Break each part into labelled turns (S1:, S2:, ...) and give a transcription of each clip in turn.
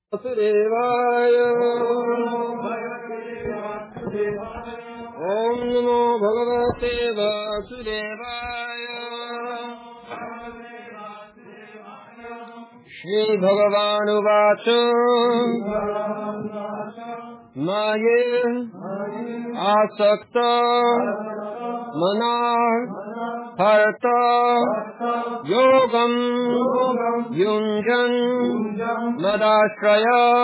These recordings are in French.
S1: वासुदेवाय ॐ नमो भगवते वासुदेवाय श्रीभगवानुवाच माये आसक्त मनाः भरत योगं युञ्जन् मदाश्रय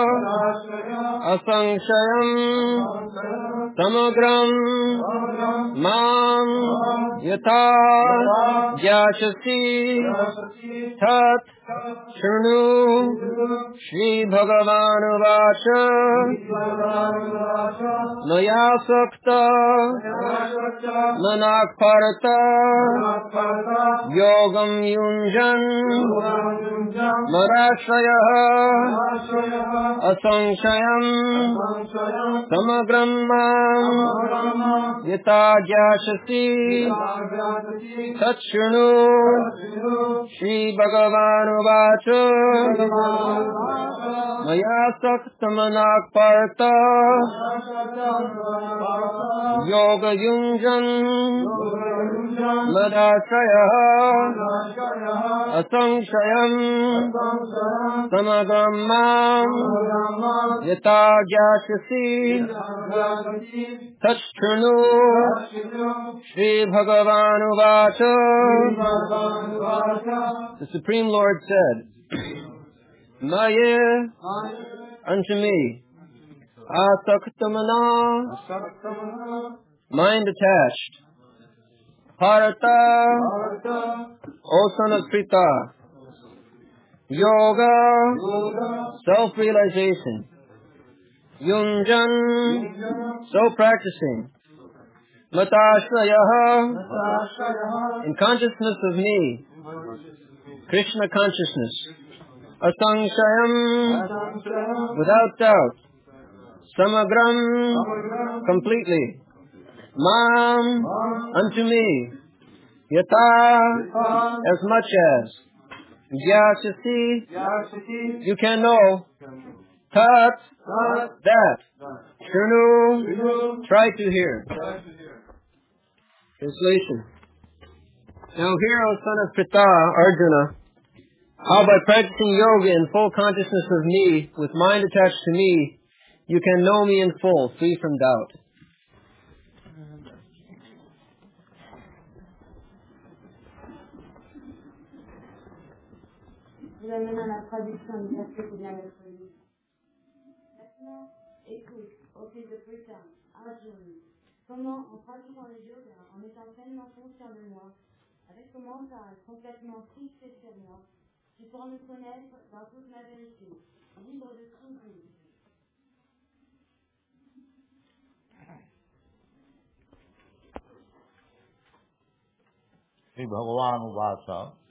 S1: असंशयं समग्रं मां यथा ज्ञास्यसि तत् शृणु श्रीभगवानुवाच मयासक्त मनाः भरत योगं युञ्जन् मदाश्रयः असंशयं समग्रं मां यथा ज्ञास्यसि तच्छृणु श्रीभगवानुवाच मयासक्तमनाः भरत योगयुञ्जन् मदाश्रयः असंशयं समग्रं मां यथा ज्ञास्यसि तच्छृणु श्रीभगवानुवाच. The Supreme Lord said, Maya, unto me, asaktamana, mind attached, Bharata, O son of Pritha, yoga, self-realization, yunjan, so practicing, matashrayah, in consciousness of me, Krishna consciousness, asankshayam, without doubt, samagram, completely, mam, unto me, yata, as much as, gyasasi, you can know, tat, that, shrunu, try to hear. Translation. Now hear, O son of Pritha, Arjuna, how by practicing yoga in full consciousness of me, with mind attached to me, you can know me in full, free from doubt.
S2: Je vous amène à la traduction du verset qui vient d'être lu. Maintenant, écoute, ô fils de Pritha, Arjuna, comment, en pratiquant le yoga, en étant pleinement conscient de moi, avec ton mental complètement fixé sur moi, tu pourras me connaître dans toute ma vérité, libre de tout doute.
S3: Shri भगवान उवाच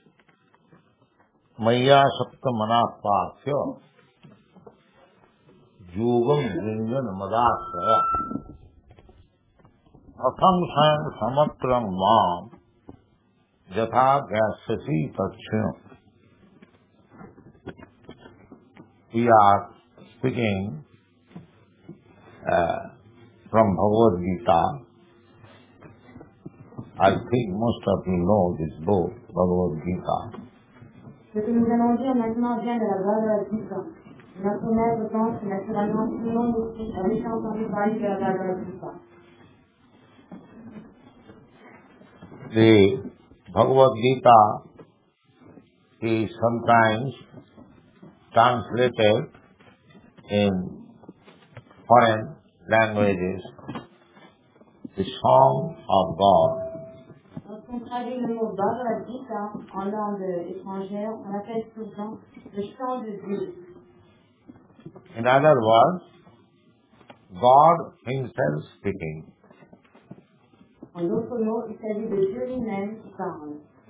S3: मय्यासक्त मनाः पार्थ्य योगं युञ्जन् मदाश्रय असंशयं समग्रं मां यथा ज्ञास्यसि तच्छृणु. We are speaking from Bhagavad Gita. I think most of you know this book, Bhagavad Gita.
S2: Ce que nous allons dire maintenant vient de la Bhagavad Gita. Notre maître pense que naturellement tout le monde ici a déjà entendu parler de la Bhagavad Gita.
S3: The Bhagavad Gita is sometimes translated in foreign languages, the song of God.
S2: Lorsqu'on traduit le mot Bhagavad Gita en langue étrangère, on appelle souvent le chant de Dieu.
S3: In other words, God Himself speaking.
S2: En d'autres mots, il s'agit de Dieu lui-même qui parle.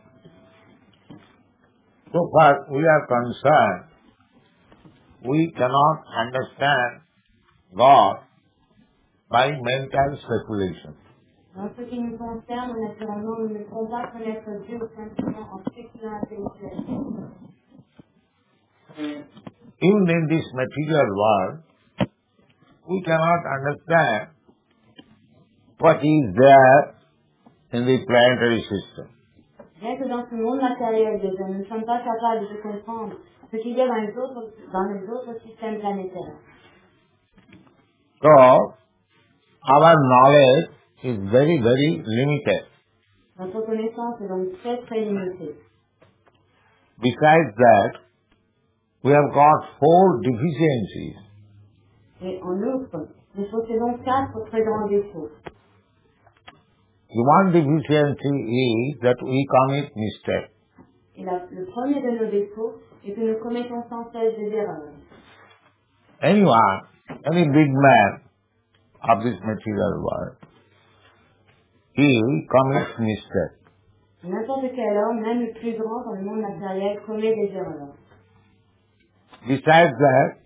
S3: So far we are concerned, we cannot understand God by mental speculation.
S2: En ce qui nous concerne, naturellement, nous ne pouvons pas connaître Dieu simplement en spéculant intellectuellement.
S3: even in this material world, we cannot understand what is there in the planetary system.
S2: Bien que dans ce monde matériel, déjà, nous ne sommes pas capables de comprendre ce qu'il y a dans les autres systèmes planétaires.
S3: So, our knowledge is very, very limited.
S2: Notre connaissance est donc très très limitée.
S3: Besides that, we have got 4 deficiencies.
S2: Et en outre, nous possédons 4 très grands défauts.
S3: The one deficiency is that we commit mistake.
S2: Et le premier de nos défauts est que nous commettons sans cesse des erreurs.
S3: Anyone, any big man of this material world, he commits mistake.
S2: N'importe quel homme, même le plus grand dans le monde matériel, commet des erreurs.
S3: Besides that,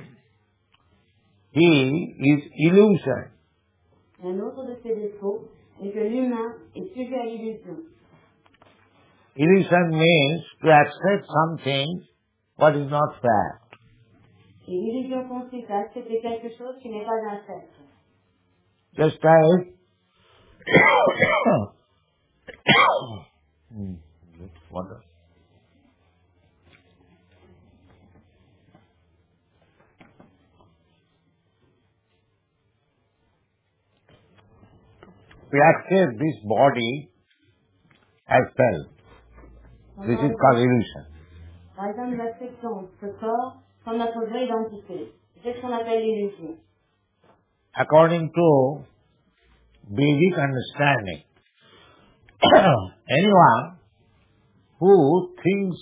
S3: he is illusion.
S2: Et un autre de ses défauts est que l'humain est sujet à l'illusion.
S3: Illusion means to accept something what is not fact.
S2: Et l'illusion consiste à accepter quelque chose qui n'est pas un fait.
S3: Just as water. We accept this body as self. This is called illusion.
S2: Par exemple, nous acceptons ce corps comme notre vraie identité. C'est ce qu'on appelle l'illusion.
S3: According to Vedic understanding, anyone who thinks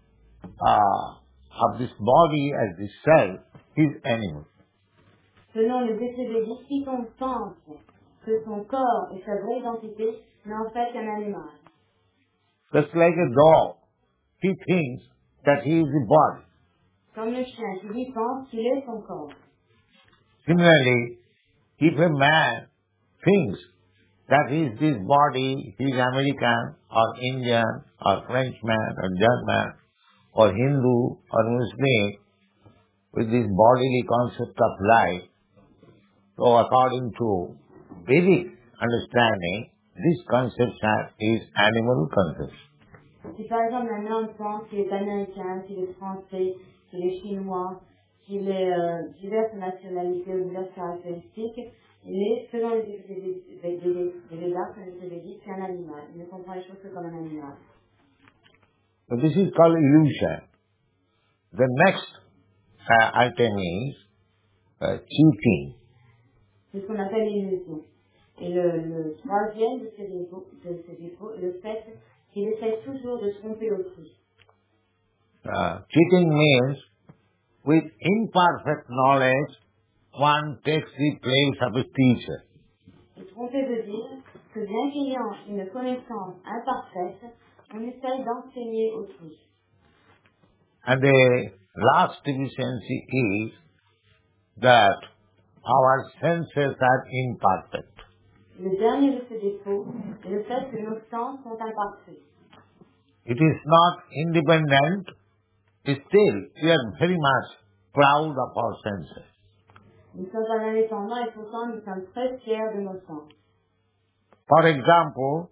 S3: of this body as the self is animal.
S2: Selon le décret védique, quiconque pense que son corps est sa vraie identité n'est en fait qu'un animal.
S3: Just like a dog, he thinks that he is the body.
S2: Comme le chien qui lui pense qu'il est son corps.
S3: Similarly, if a man thinks that he is this body, he is American or Indian or Frenchman or German or Hindu or Muslim, with this bodily concept of life, so according to Vedic understanding, this conception is animal conception.
S2: Si par exemple un homme pense qu'il est américain, qu'il est français, qu'il est chinois, qu'il est diverses nationalités ou diverses caractéristiques, il est, selon les Védas, c'est un animal. Il ne comprend les choses que comme un animal.
S3: So this is called illusion. The next item is cheating.
S2: C'est ce qu'on appelle l'illusion. Et le troisième de ces défauts est le fait qu'il essaie toujours de tromper autrui.
S3: Cheating means with imperfect knowledge, one takes the place of a teacher.
S2: Et tromper veut dire que bien qu'ayant une connaissance imparfaite, on essaye d'enseigner autrui.
S3: And the last deficiency is that our senses are imperfect.
S2: Le dernier de ces défauts est le fait que nos sens sont imparfaits.
S3: It is not independent. Still, we are very much proud of our senses.
S2: Nous sommes pas indépendants et pourtant nous sommes très fiers de nos sens.
S3: For example,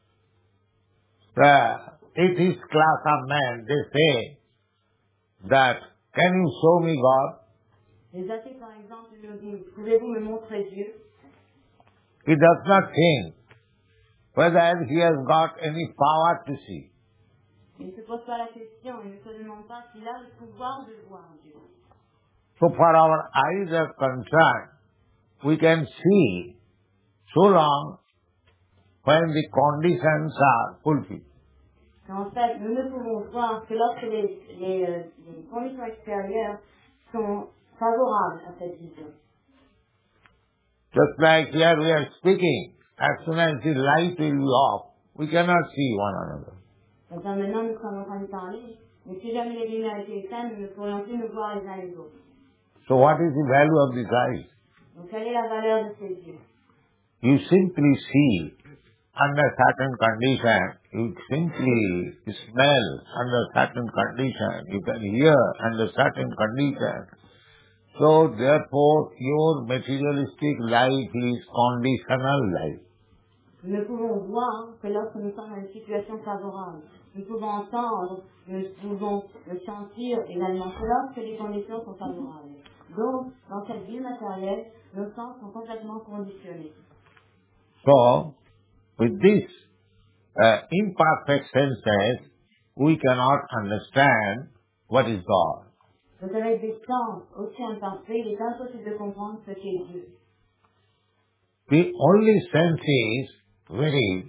S3: the atheist class of men, they say that, can you show me God?
S2: Les athées, par exemple, nous disent, pouvez-vous me montrer Dieu?
S3: He does not think whether he has got any power to see.
S2: Il ne se pose pas la question, il ne se demande pas s'il a le pouvoir de voir Dieu.
S3: So far our eyes are concerned, we can see so long when the conditions are fulfilled.
S2: En fait, nous ne pouvons voir que lorsque les conditions extérieures sont favorables à cette vision.
S3: Just like here we are speaking, as soon as the light will be off, we cannot see one another.
S2: Donc maintenant, nous sommes en train de parler, mais si jamais les lumières étaient éteintes, nous ne pourrions plus nous voir les uns les autres.
S3: So what is the value of these eyes?
S2: Donc quelle est la valeur de ces yeux?
S3: You simply see under certain conditions you simply smell under certain conditions, you can hear under certain conditions. So therefore your materialistic life is conditional life.
S2: Nous ne pouvons voir que lorsque nous sommes dans une situation favorable. Nous pouvons entendre, nous pouvons le sentir également que lorsque les conditions sont favorables. Donc, dans cette vie matérielle, nos sens sont complètement conditionnés.
S3: So, with this imperfect senses, we cannot understand what is God.
S2: Donc, avec des sens aussi imparfaits, il est impossible de comprendre ce qu'est Dieu.
S3: The only senses very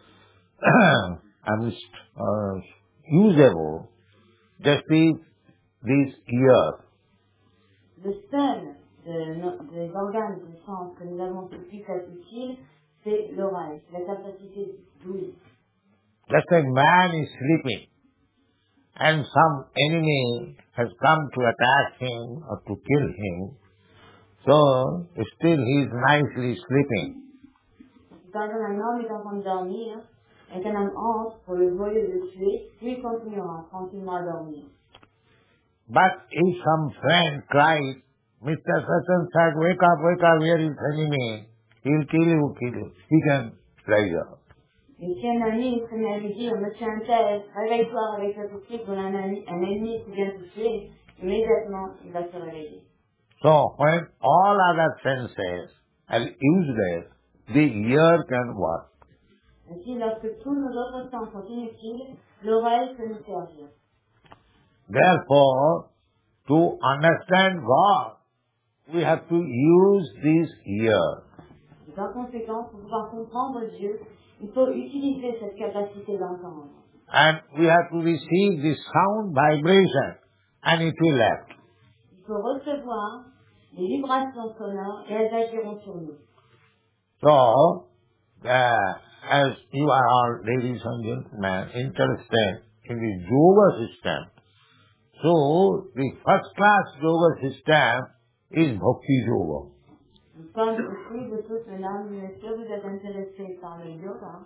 S3: usable just is this ear.
S2: Le seul des organes de sens que nous avons le plus utile, c'est l'oreille, la capacité d'ouïe.
S3: Just like man is sleeping and some enemy has come to attack him or to kill him, so still he is nicely sleeping.
S2: Quand un homme est en train de dormir, et qu'un homme entre pour le voler ou le tuer, lui continuera tranquillement à dormir.
S3: But if some friend cries, Mr. Such and such, wake up, here is enemy, he will kill you, he can rise up.
S2: Et si un ami se met à lui dire, monsieur un tel, réveille-toi avec le souci qu'on a un ennemi qui vient te tuer, immédiatement il va se réveiller.
S3: So when all other senses are useless, the ear can work.
S2: Ainsi, lorsque tous nos autres sens sont inutiles, l'oreille peut nous servir.
S3: Therefore, to understand God, we have to use this ear.
S2: Et par conséquent, pour pouvoir comprendre Dieu, il faut utiliser cette capacité d'entendre.
S3: And we have to receive the sound vibration, and it will act.
S2: Il faut recevoir les vibrations sonores et elles agiront sur nous.
S3: So, as you are all, ladies and gentlemen, interested in the yoga system, so the first class yoga system is Bhakti Yoga.
S2: Comme aussi de toutes mesdames et messieurs, vous êtes intéressés par le yoga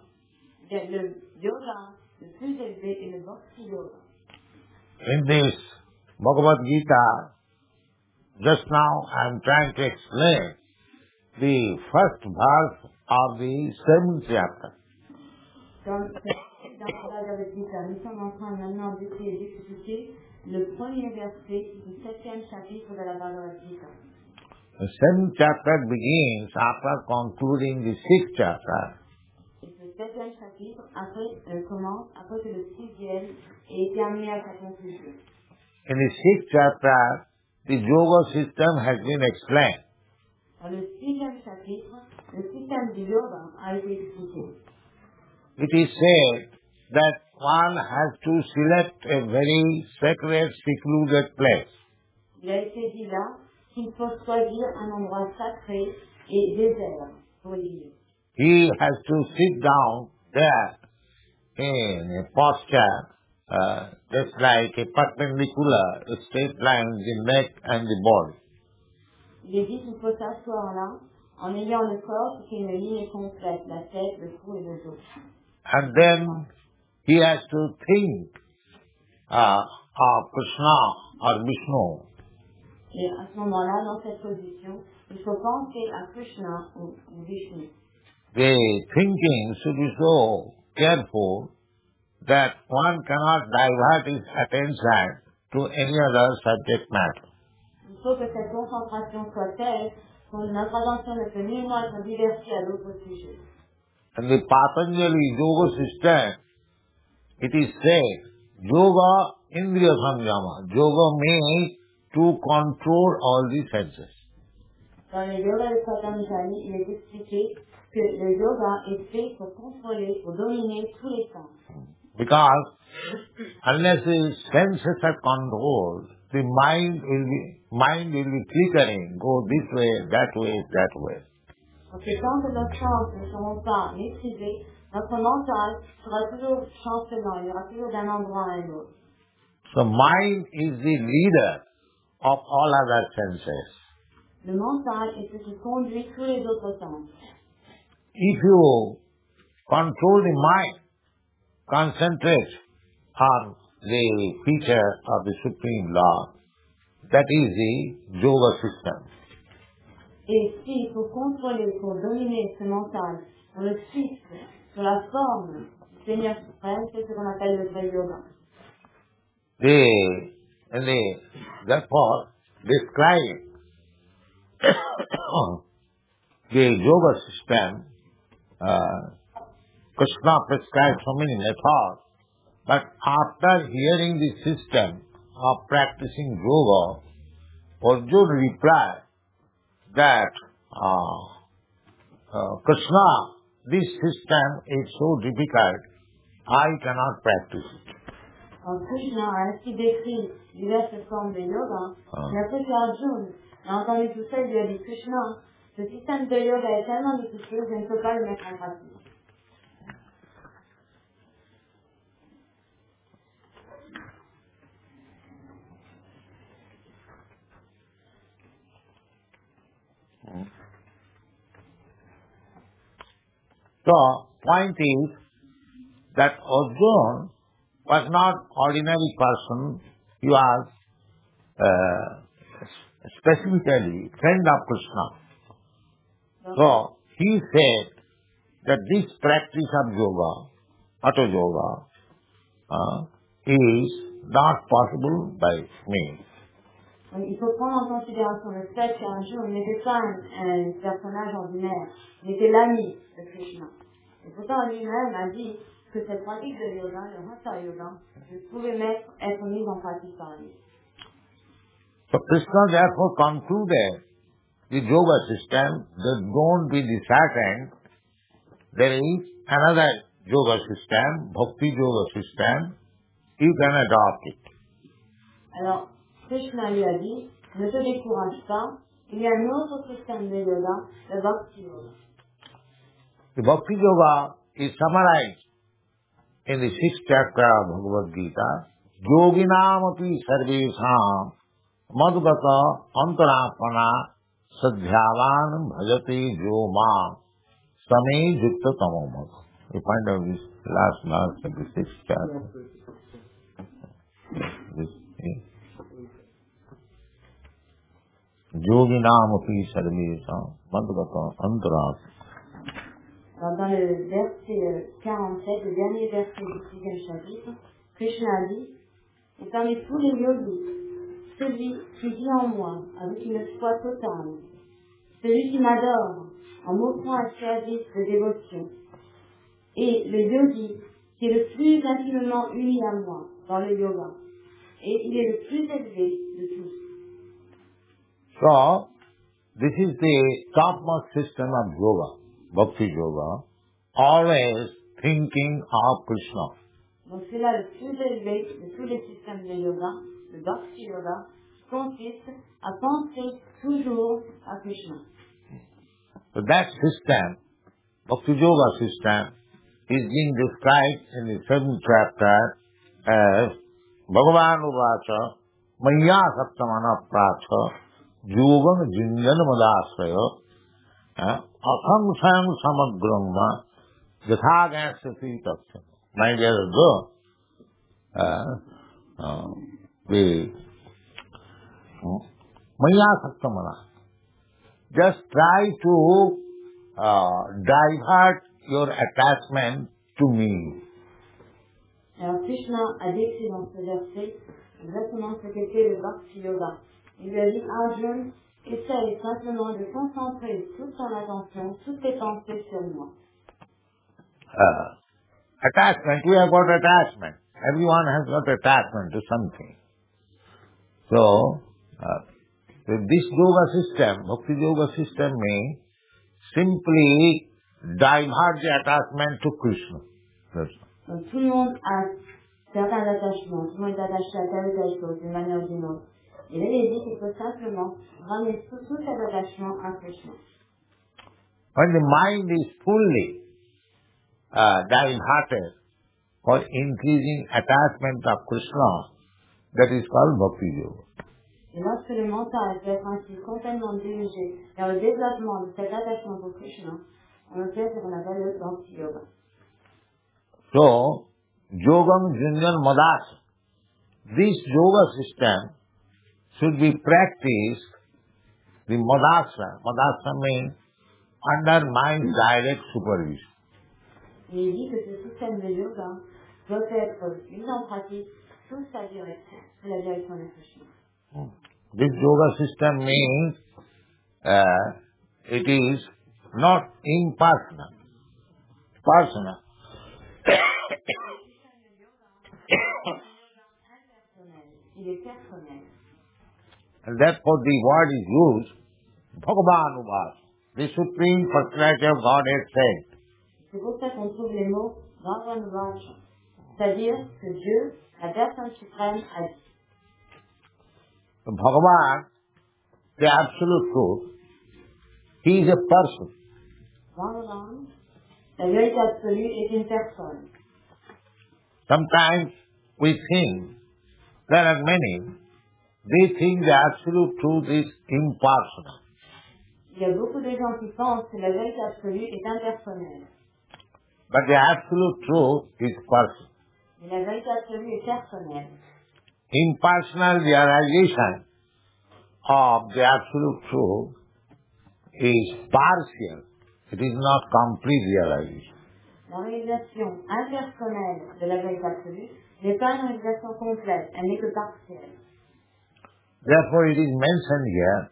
S2: le plus élevé est le Bhakti Yoga.
S3: In this Bhagavad Gita, just now I am trying to explain the first verse of the 7th chapter.
S2: Dans la Bhagavad Gita, nous sommes en train maintenant d'expliquer le premier verset du 7e chapitre de la Bhagavad Gita.
S3: The 7th chapter begins after concluding the 6th chapter.
S2: Et ce 7e chapitre commence après que le 6e ait terminé à sa conclusion.
S3: In the 6th chapter, the yoga system has been explained.
S2: Dans le 6e chapitre, le système du yoga a été expliqué.
S3: It is said that one has to select a very sacred, secluded place.
S2: Il a été dit là qu'il faut choisir un endroit sacré et désert pour y vivre.
S3: He has to sit down there in a posture, just like a perpendicular, straight line, the neck and the body.
S2: Il est dit qu'il faut s'asseoir là en ayant le corps qui est une ligne complète, la tête, le cou et le dos.
S3: And then he has to think of Krishna or Vishnu.
S2: Et à ce moment-là, dans cette position, il faut penser à Krishna ou Vishnu.
S3: The thinking should be so careful that one cannot divert his attention to any other subject matter.
S2: Il faut que cette concentration soit telle que notre attention ne peut nullement être divertie à d'autres sujets.
S3: In the Patanjali yoga system, it is said, yoga indriya samyama. Yoga means to control all the senses.
S2: Dans le yoga de Patanjali, il est expliqué que le yoga est fait pour contrôler, pour dominer tous les sens.
S3: Because unless the senses are controlled, the mind will be flickering, go this way, that way, that way.
S2: Parce que tant que nos sens ne seront pas maîtrisés, notre mental sera toujours chancelant, il y aura toujours d'un endroit à un autre.
S3: So mind is the leader of all other senses.
S2: Le mental est ce qui conduit tous les autres sens.
S3: If you control the mind, concentrate on the feature of the Supreme Lord. That is the yoga system.
S2: Et si pour contrôler, pour dominer ce mental, on le fixe sur la forme du Seigneur suprême, c'est ce qu'on appelle le vrai yoga.
S3: Therefore, describe the yoga system. Krishna prescribed so many methods, but after hearing the system of practicing yoga, Arjuna replied that Krishna, this system is so difficult, I cannot practice it.
S2: Alors Krishna a ainsi décrit diverses formes de yoga, mais après que Arjuna a entendu tout ça, il lui a dit Krishna, ce système de yoga est tellement difficile, je ne peux pas le mettre en pratique.
S3: So, point is that Arjuna was not ordinary person. He was specifically friend of Krishna. So, he said that this practice of yoga, Hatha yoga, is not possible by me.
S2: Donc, il faut prendre en considération le fait qu'un jour, il n'était pas un personnage ordinaire, il était l'ami de Krishna. Et pourtant, lui-même a dit que cette pratique de yoga, le Hatha yoga, ne pouvait être mise en pratique par lui.
S3: So Krishna therefore concluded the yoga system that don't be disheartened. There is another yoga system, bhakti yoga system. You can adopt it.
S2: Alors, Krishna lui a dit, ne te décourage pas, il y a un autre système de yoga, le Bhakti yoga.
S3: The bhakti yoga is summarized in the 6th chapter of Bhagavad Gita. Yoginam api sarvesham madgata antarapana sadhyavan bhajate jo mam same yukta tamomad. You find out this last of the 6th chapter. Yoginam api sarvesham madgata antarapana.
S2: Alors, dans le verset 47, le dernier verset du 6e chapitre, Krishna a dit, et parmi tous les yogis, celui qui vit en moi avec une foi totale, celui qui m'adore en m'offrant un service de dévotion, et le yogi qui est le plus intimement uni à moi dans le yoga, et il est le plus élevé de tous.
S3: So, this is the topmost system of yoga. Bhakti yoga, always thinking of Krishna.
S2: Donc c'est là le plus élevé de tous les systèmes de yoga, le Bhakti yoga, qui consiste à penser toujours à Krishna.
S3: So that system, Bhakti yoga system, is being described in the 7th chapter as Bhagavan Uvacha Maya Saptamana Pracha Yogam Jinjana Madasraya Asangsang Samagrama Yathagasati Taksam. My dear girl, the Maya Saktamana. Just try to divert your attachment to me.
S2: Alors Krishna a décrit dans ce verset exactement ce qu'était le Bhakti yoga. Il lui a dit Arjuna, essaye simplement de concentrer toute ton attention, toutes tes pensées sur moi.
S3: Attachment, we have got attachment. Everyone has got attachment to something. So, this yoga system, Bhakti yoga system may simply divert the attachment to Krishna.
S2: Donc tout le monde a certains attachements, tout le monde est attaché à telle ou telle chose d'une manière ou d'une autre. Et là, il dit qu'il faut simplement ramener tout cet attachement à Krishna.
S3: When the mind is fully diverted for increasing attachment of Krishna, that is called Bhakti yoga.
S2: Et lorsque le mental peut être ainsi complètement dirigé vers le développement de cet attachement pour Krishna, on obtient ce qu'on appelle le Bhakti yoga.
S3: So, Yogam Junjan Madasa. This yoga system should be practiced, the Madasa. Madasa means under mind's direct supervision.
S2: Il dit que ce système de yoga doit être mis en pratique sous sa direction, sous la direction de Krishna.
S3: This yoga system means it is not impersonal. Personal.
S2: Il est personnel.
S3: And therefore the word is used, Bhagavan Uvas, the Supreme Personality of Godhead said.
S2: C'est pour ça qu'on trouve les mots Bhagavan Vacha, c'est-à-dire que Dieu, la personne suprême, a dit.
S3: So Bhagavan, the absolute truth, he is a person.
S2: Bhagavan, la vérité absolue, est une personne.
S3: Sometimes we think, there are many, they think the absolute truth is impersonal.
S2: Il y a beaucoup de gens qui pensent que la vérité absolue est impersonnelle.
S3: But the absolute truth is personal.
S2: Mais la vérité absolue est personnelle.
S3: Impersonal realization of the absolute truth is partial. It is not complete realization.
S2: La réalisation impersonnelle de la vérité absolue n'est pas une réalisation complète, elle n'est que partielle.
S3: Therefore it is mentioned here,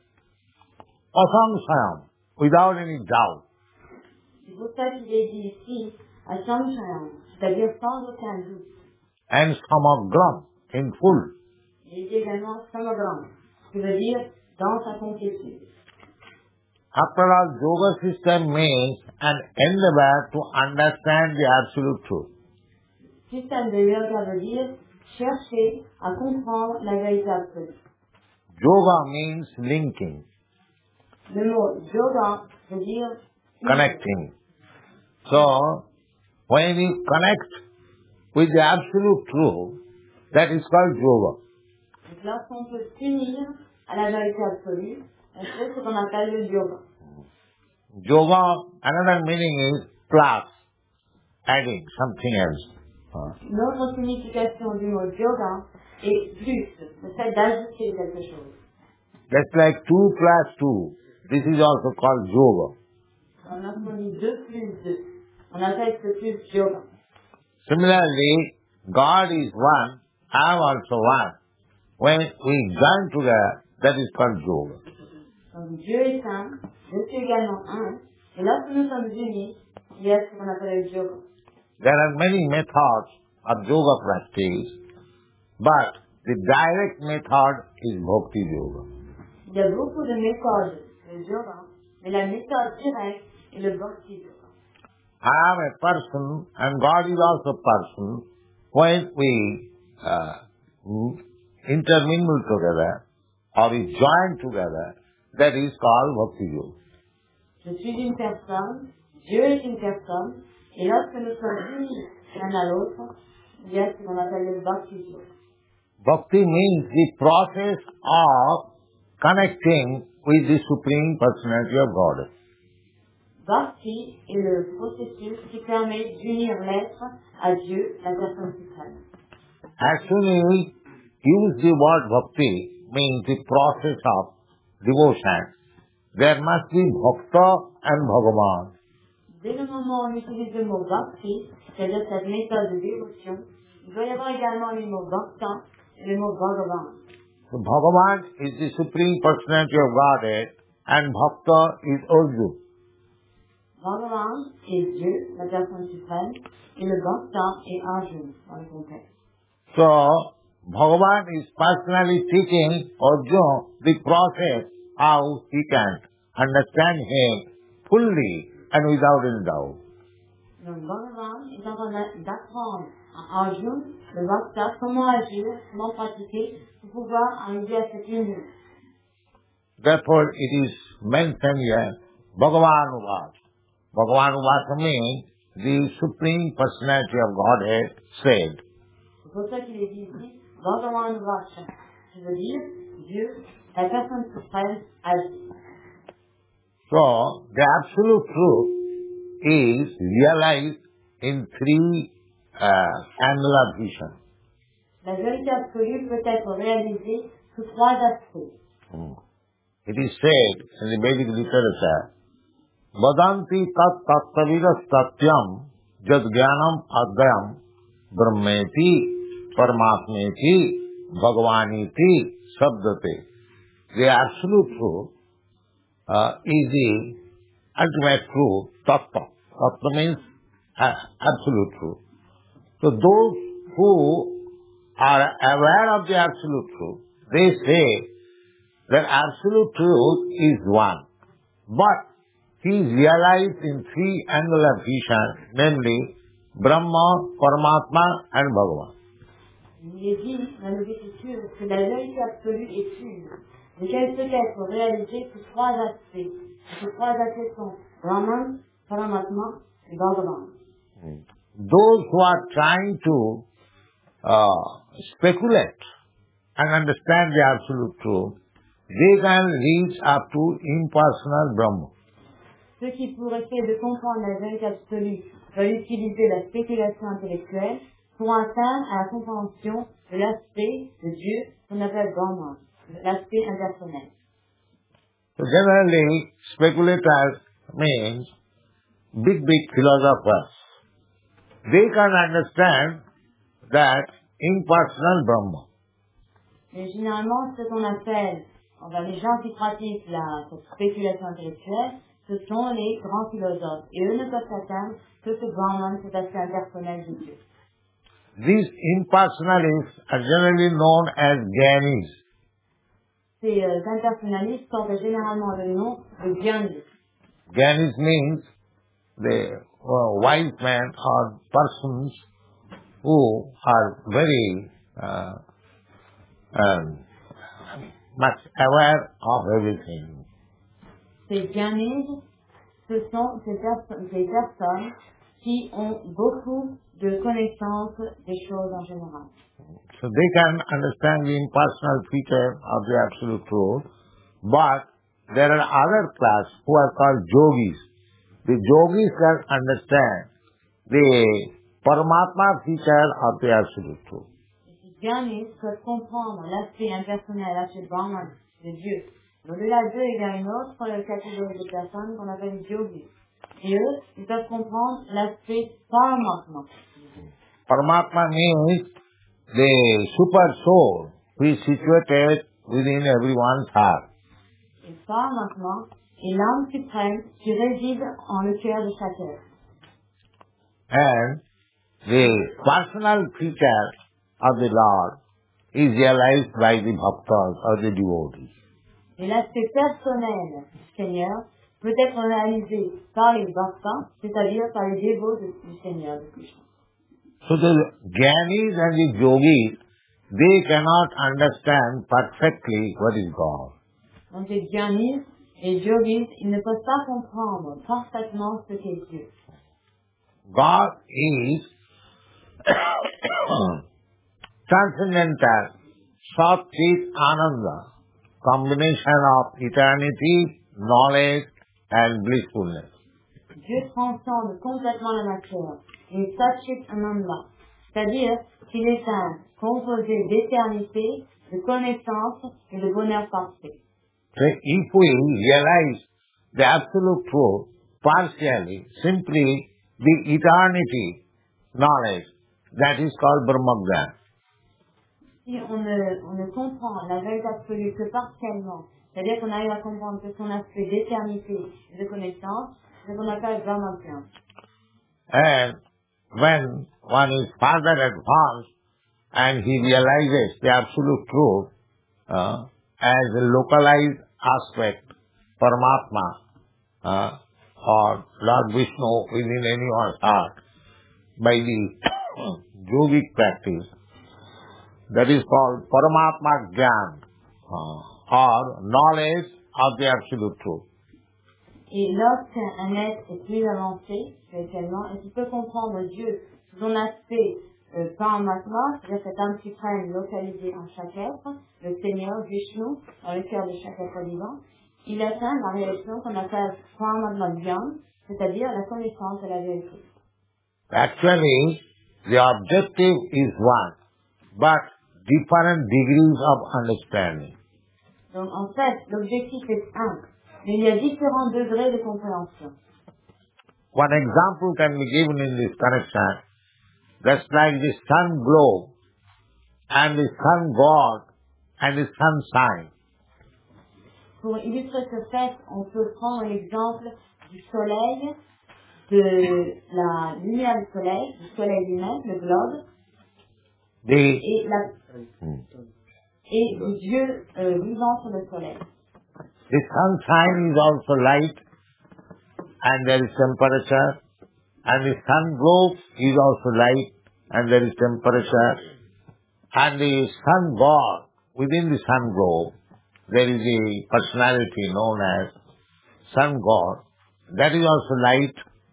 S3: asamsayam, without any doubt.
S2: C'est pour ça qu'il est dit ici, à Samshayam, c'est-à-dire sans aucun doute.
S3: And samagram, in full.
S2: Il est dit également Samagram, qui veut dire dans sa complétude.
S3: After all, yoga system means an endeavor to understand the absolute truth.
S2: Système de yoga veut dire chercher à comprendre la vérité absolue.
S3: Yoga means linking,
S2: Le mot yoga veut dire
S3: connecting. So, when we connect with the absolute truth, that is called yoga.
S2: Donc lorsqu'on peut s'unir à la vérité absolue, on fait ce qu'on appelle le yoga.
S3: Yoga, another meaning is plus, adding something else.
S2: Une autre signification du mot yoga est plus, le fait d'ajouter quelque chose.
S3: Just like 2 plus 2, this is also called yoga.
S2: Alors, lorsqu'on dit 2 plus 2, on appelle ce plus yoga.
S3: Similarly, God is one, I am also one. When we join together, that is called yoga.
S2: Donc Dieu est un, je suis également un, et lorsque nous sommes unis, il y a ce qu'on appelle le yoga.
S3: There are many methods of yoga practice, but the direct method is bhakti yoga.
S2: Il y a beaucoup de méthodes de yoga, mais la méthode directe est le bhakti yoga.
S3: I am a person and God is also a person. When we intermingle together or we join together, that is called bhakti yoga.
S2: Je suis une personne, Dieu est une personne, et lorsque nous sommes unis l'un à l'autre, il y a ce qu'on appelle le bhakti yoga.
S3: Bhakti means the process of connecting with the Supreme Personality of God.
S2: Bhakti est le processus qui permet d'unir l'être à Dieu, la personne suprême.
S3: As soon as we use the word bhakti, means the process of devotion, there must be bhakta and bhagavan.
S2: Dès le moment où on utilise le mot bhakti, c'est-à-dire cette méthode de dévotion, il doit y avoir également les mots bhakta et le mot bhagavan.
S3: So Bhagavan is the Supreme Personality of Godhead and bhakta is Arjuna.
S2: Bhagavan est Dieu, la personne suprême, et le bhakta est Arjuna dans le contexte.
S3: So, Bhagavan is personally teaching Arjuna the process how he can understand him fully and without any doubt.
S2: Donc Bhagavan est en train d'apprendre à Arjuna, le bhakta, comment agir, comment pratiquer pour pouvoir arriver à cette union.
S3: Therefore, it is mentioned here, Bhagavan Uvas. Bhagavan Uvas means the Supreme Personality of Godhead said.
S2: C'est pour ça qu'il est dit ici, Bhagavan Vacha. Ça veut dire, Dieu, la personne suprême, agit.
S3: So, the absolute truth is realized in 3 angular vision.
S2: La vérité absolue peut être réalisée sous trois aspects.
S3: It is said in the Vedic literature, Vadanti tat tattavidas satyam jad jnanam adhyam brahmeti paramatmeti bhagavaniti sabdate. The absolute truth is the ultimate truth, tattva. Tattva means absolute truth. So those who are aware of the absolute truth, they say that absolute truth is one. But he is realized in three angular vision, namely Brahma, Paramatma and Bhagavan.
S2: Il est dit dans les Écritures que la vérité absolue est une, mais qu'elle peut être réalisée sous trois aspects. Ces trois aspects sont Brahman, Paramatma et Bhagavan.
S3: Those who are trying to speculate and understand the absolute truth, they can reach up to impersonal Brahma.
S2: Ceux qui pourraient essayer de comprendre la vérité absolue veulent utiliser la spéculation intellectuelle pour atteindre à la compréhension de l'aspect de Dieu qu'on appelle Brahman, l'aspect impersonnel.
S3: So generally, speculators means big philosophers. They can understand that impersonal Brahma.
S2: Mais généralement, ce qu'on appelle, les gens qui pratiquent cette spéculation intellectuelle, ce sont les grands philosophes. Et eux ne peuvent atteindre que ce Brahman, cet aspect impersonnel de Dieu.
S3: These impersonalists are generally known as Gyanis.
S2: Ces impersonnalistes portent généralement le nom de Gyanis.
S3: Gyanis means the wise men or persons who are very much aware of everything.
S2: Ces Gyanis, ce sont ces personnes qui ont beaucoup de connaissances des choses en général.
S3: So they can understand the impersonal feature of the absolute truth, but there are other class who are called yogis. The yogis can understand the Paramatma feature of the absolute truth.
S2: Les Gyanis peuvent comprendre l'aspect impersonnel, l'aspect Brahman de Dieu. Au-delà d'eux, il y a une autre catégorie de personnes qu'on appelle les yogis. Et eux, ils peuvent comprendre l'aspect Paramatma.
S3: Paramatma means the super soul which is situated within everyone's heart.
S2: Et Paramatma est l'âme suprême qui réside en le cœur de chaque être.
S3: And the personal feature of the Lord is realized by the bhaktas or the devotees.
S2: Et l'aspect personnel du Seigneur peut être réalisé par les bhaktas, c'est-à-dire par les dévots du Seigneur de Krishna.
S3: So the Gyanis and the Yogis, they cannot understand perfectly what is God.
S2: Donc les Gyanis et les yogis, ils ne peuvent pas comprendre parfaitement ce qu'est Dieu.
S3: God is transcendental, Sat-Chit Ananda, combination of eternity, knowledge and blissfulness.
S2: Dieu transcende complètement la matière. Il est Sat-Chit Ananda, c'est-à-dire qu'il est un composé d'éternité, de connaissance et de bonheur parfait.
S3: So if we realize the absolute truth partially, simply the eternity knowledge, that is called Brahmagyan.
S2: Si on ne comprend la vérité absolue que partiellement, c'est-à-dire qu'on arrive à comprendre que son aspect d'éternité et de connaissance, c'est ce qu'on appelle Brahmagyan.
S3: And when one is further advanced and he realizes the absolute truth as a localized aspect, Paramatma or Lord Vishnu within anyone's heart, by the yogic practice, that is called Paramatma Gyan or knowledge of the absolute truth.
S2: Et lorsqu'un être est plus avancé spirituellement et qui peut comprendre Dieu sous son aspect Paramatma, c'est-à-dire cette âme suprême localisée en chaque être, le Seigneur Vishnu dans le cœur de chaque être vivant, il atteint la réalisation qu'on appelle Paramatma Gyan, c'est-à-dire la connaissance de la vérité.
S3: Actually, the objective is one, but different degrees of understanding.
S2: Donc en fait, l'objectif est un, mais il y a différents degrés de compréhension.
S3: One example can be given in this connection. Just like the sun globe and the sun god and the sun sign.
S2: Pour illustrer ce fait, on peut prendre l'exemple du soleil, de la lumière du soleil lui-même, le globe, et du Dieu vivant sur le soleil.
S3: The sun sign is also light, and there is temperature, and the sun globe is also light, and there is temperature, and the sun god, within the sun globe, there is a personality known as sun god, that is also light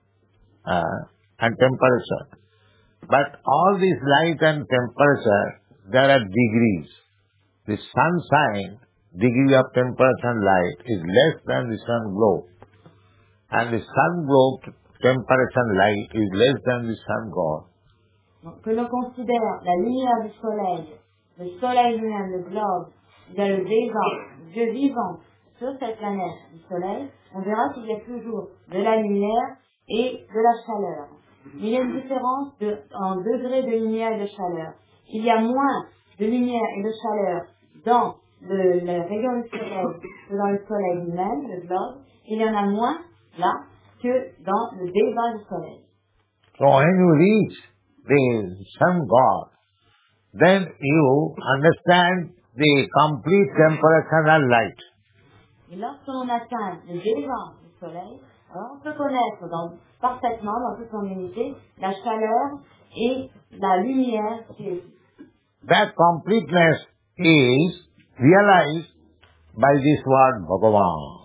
S3: and temperature. But all this light and temperature, there are degrees. The sun sign, degree of temperature and light, is less than the sun globe. And the sun globe temperature and light is less than the sun god.
S2: Donc, que l'on considère la lumière du soleil, le soleil lui-même, le globe, il y a le Dieu vivant sur cette planète du soleil, on verra qu'il y a toujours de la lumière et de la chaleur. Il y a une différence en degrés de lumière et de chaleur. Il y a moins de lumière et de chaleur dans le rayon du soleil que dans le soleil lui-même, le globe. Il y en a moins là que dans le débat du soleil.
S3: So when you reach the sun god, then you understand the complete temperature and light.
S2: Et lorsque l'on atteint le débat du soleil, alors on peut connaître parfaitement dans toute son unité la chaleur et la lumière qui est.
S3: That completeness is realized by this word Bhagavan.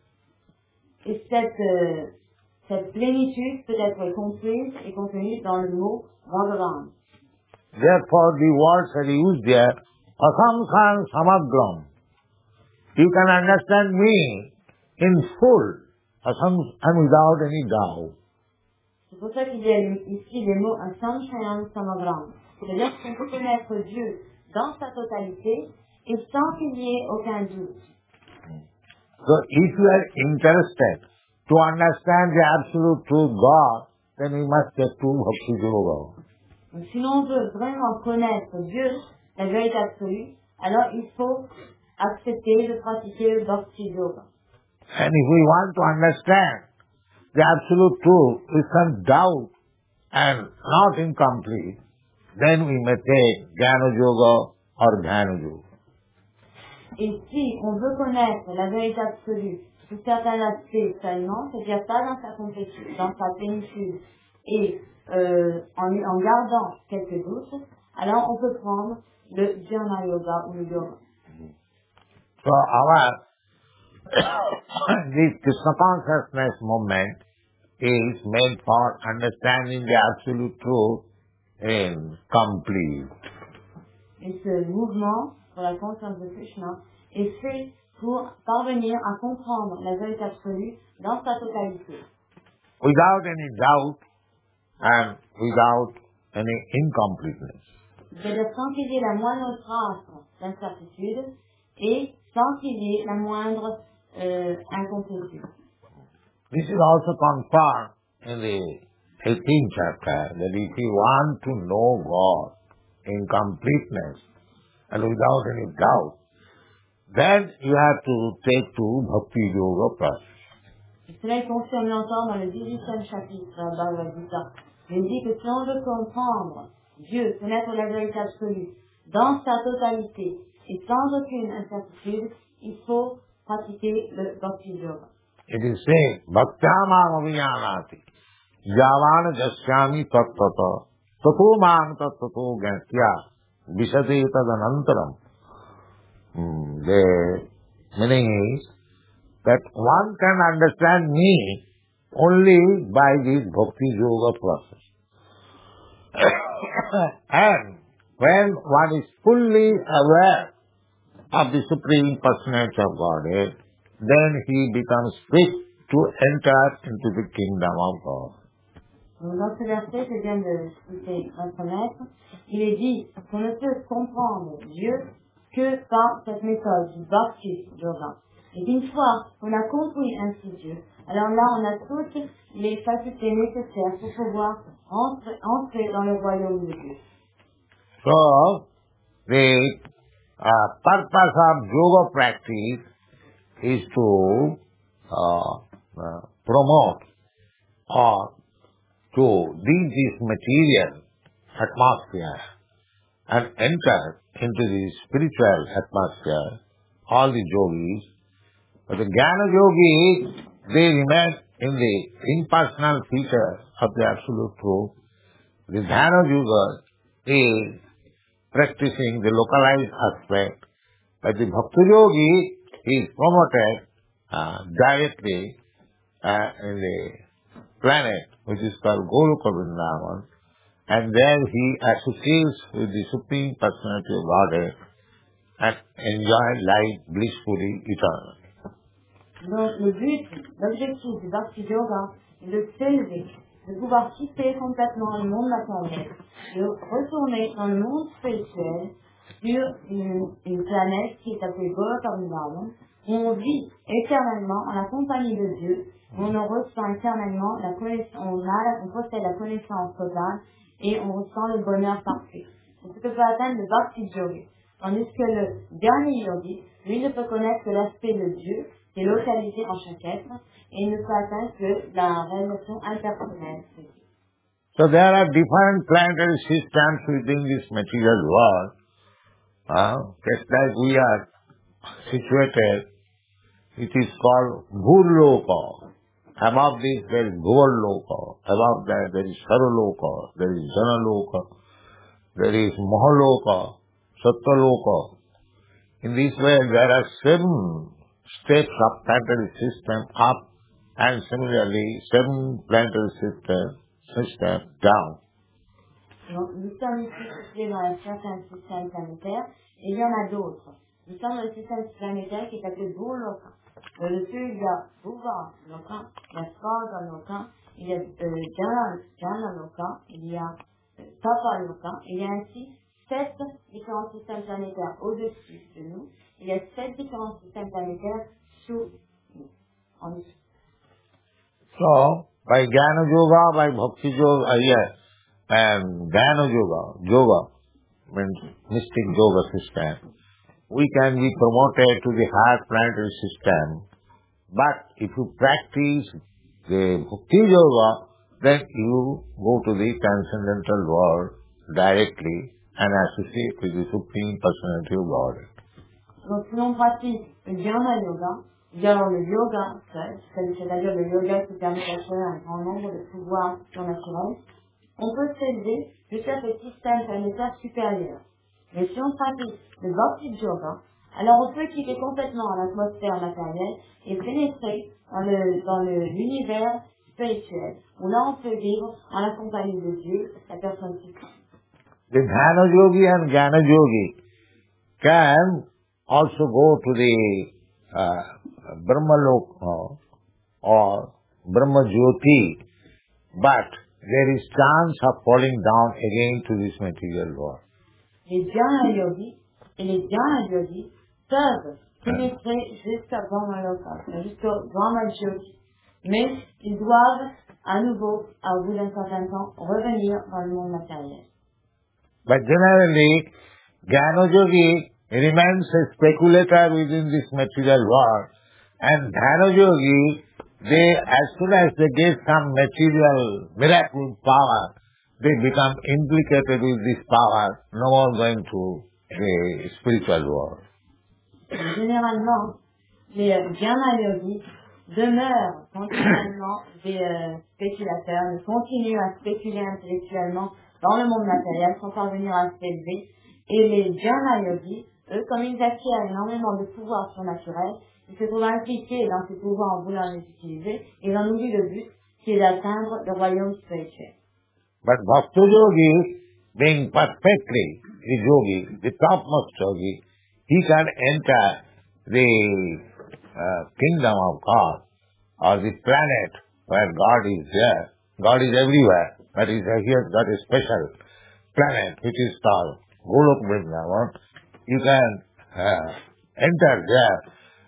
S2: Et cette plénitude peut être comprise et contenue dans le mot Bhagavan.
S3: Therefore the words are used there, Asamkhan Samagram. You can understand me in full, and without any doubt.
S2: C'est pour ça qu'il y a ici les mots Asamkhan Samagram. C'est-à-dire qu'on peut connaître Dieu dans sa totalité et sans qu'il y ait aucun doute.
S3: So if you are interested to understand the absolute true God, then you must get to Bhakti Yoga.
S2: Donc, si l'on veut vraiment connaître Dieu, la vérité absolue, alors il faut accepter de pratiquer le Bhakti Yoga.
S3: And if we want to understand the absolute truth with some doubt and not incomplete, then we may take Jnana Yoga or Dhyana Yoga.
S2: Et si on veut connaître la vérité absolue sous certains aspects seulement, c'est-à-dire pas dans sa complétude, dans sa plénitude, et en gardant quelques doutes, alors on peut prendre le Jnana Yoga ou le Yoga.
S3: So our this Krishna consciousness movement is made for understanding the absolute truth in complete.
S2: Et ce mouvement pour la conscience de Krishna est fait pour parvenir à comprendre la vérité absolue dans sa totalité.
S3: Without any doubt and without any incompleteness.
S2: C'est-à-dire sans qu'il y ait la moindre trace d'incertitude et sans qu'il y ait la moindre incomplétude.
S3: This is also confirmed in the 18th chapter, that if you want to know God in completeness and without any doubt, then you have to take to Bhakti Yoga process.
S2: Cela est confirmé encore dans le 18e chapitre de la Bhagavad Gita. Il dit que si on veut comprendre Dieu, connaître la vérité absolue dans sa totalité et sans aucune incertitude, il faut pratiquer le Bhakti Yoga.
S3: It is said, Bhaktyamam aviyanati, javana jasyami tattata, tato mam tattato gantya, visate tadanantaram. The meaning is that one can understand me only by this Bhakti Yoga process. And when one is fully aware of the Supreme Personality of Godhead, then he becomes fit to enter into the kingdom of God.
S2: Donc, dans ce verset que vient de citer notre maître, il est dit qu'on ne peut comprendre Dieu que par cette méthode du Bhakti Yoga. Et qu'une fois qu'on a compris ainsi Dieu, alors là on a toutes les facultés nécessaires pour pouvoir entrer dans le royaume de Dieu.
S3: So, the purpose of yoga practice is to promote or to leave this material atmosphere and enter into the spiritual atmosphere, all the yogis. But the Jnana yogis, they remain in the impersonal feature of the Absolute Truth. The Dhyana yoga is practicing the localized aspect, but the Bhakti yogi is promoted directly in the planet, which is called Goloka Vrindavan, and there he associates with the Supreme Personality of Godhead and enjoy life blissfully, eternally.
S2: Donc l'objectif du Bhakti Yoga est de s'élever, de pouvoir quitter complètement le monde matériel, de retourner dans le monde spirituel sur une planète qui est appelée Goloka Vrindavan, où on vit éternellement en la compagnie de Dieu, où on ressent éternellement la connaissance, on possède la connaissance totale et on ressent le bonheur parfait. C'est ce que peut atteindre le Bhakti Yogi. Tandis que le Jnana Yogi, lui, ne peut connaître que l'aspect de Dieu, qui est localisé en chaque être, et il ne peut atteindre que la réalisation impersonnelle.
S3: So there are different planetary systems within this material world. Just like we are situated, it is called Bhurloka. Above this there is Bhuvarloka. Above that there is Saraloka, there is Janaloka, there is Mahaloka, Sattaloka. In this way there are 7 steps of planetary system up and similarly 7 planetary systems down.
S2: Donc, nous sommes ici situés dans certains systèmes planétaires, et il y en a d'autres. Nous sommes dans le système planétaire qui est appelé Bhurloka. Dessus, il y a Bhuva Loka, il y a Svarga Loka, il y a Jnana Loka, il y a Tapa Loka, il y a ainsi 7 différents systèmes planétaires au-dessus de nous, il y a 7 différents systèmes planétaires sous nous, en dessous.
S3: So, by Jnana Yoga, by Bhakti Yoga, and Jnana Yoga means mystic yoga system, we can be promoted to the higher planetary system. But if you practice the Bhakti Yoga, then you go to the transcendental world directly and associate with the Supreme Personality of Godhead.
S2: Donc, si l'on pratique le Jnana Yoga, il y a alors le yoga seul, c'est-à-dire le yoga qui permet d'acquérir un grand nombre de pouvoirs surnaturels, on peut s'élever jusqu'à ce système planétaire supérieur. Mais si on pratique le Bhakti Yoga, alors on peut quitter complètement l'atmosphère matérielle et pénétrer dans l'univers spirituel, où là on peut vivre en la compagnie de Dieu, la personne suprême.
S3: The Dhyana Yogi and Jnana Yogi can also go to the Brahmaloka or Brahma Jyoti, but there is chance of falling down again to this material world.
S2: Les Jnana Yogis et les Jnana Yogis peuvent pénétrer jusqu'à Brahmaloka, jusqu'au Brahma Jyoti, mais ils doivent à nouveau, au bout d'un certain temps, revenir dans le monde matériel.
S3: But generally, Jnana Yogi remains a speculator within this material world, and Dhyana Yogi, as soon as they get some material miraculous power, they become implicated with this power, no more going to the spiritual world.
S2: Généralement, les Jnana Yogis demeurent continuellement des spéculateurs, ils continuent à spéculer intellectuellement dans le monde matériel sans parvenir à s'élever. Et les Jnana Yogis, eux, comme ils acquièrent énormément de pouvoirs surnaturels, ils se trouvent impliqués dans ces pouvoirs en voulant les utiliser, et ils en oublient le but, qui est d'atteindre le royaume spirituel.
S3: But Bhakti Yogi, being perfectly the yogi, the topmost yogi, he can enter the kingdom of God or the planet where God is there God is everywhere, but He has got a special planet which is called Golok Vrindavan. You can enter there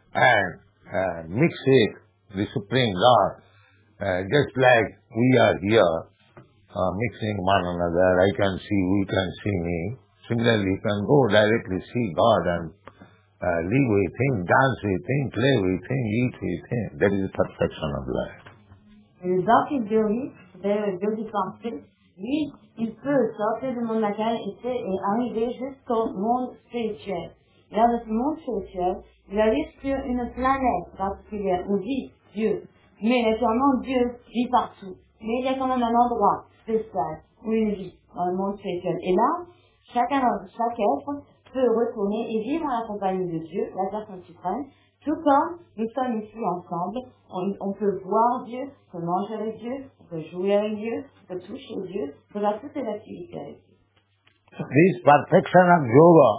S3: and mix with the Supreme Lord, just like we are here mixing one another. I can see, you can see me. Similarly, you can go directly see God and live with Him, dance with Him, play with Him, eat with Him. That is the perfection of life.
S2: Et le Bhakti Yogi, c'est-à-dire le yogi parfait, lui, il peut sortir du monde matériel et arriver jusqu'au monde spirituel. Et là, dans ce monde spirituel, il arrive sur une planète particulière où vit Dieu. Mais naturellement, Dieu vit partout. Mais il y a quand même un endroit spécial où il vit dans le monde spirituel. Et là, chaque être peut retourner et vivre en la compagnie de Dieu, la personne suprême, tout comme nous sommes ici ensemble. On peut voir Dieu, on peut manger avec Dieu, on peut jouer avec Dieu, on peut toucher Dieu, on peut faire toutes les activités avec Dieu.
S3: This perfection of yoga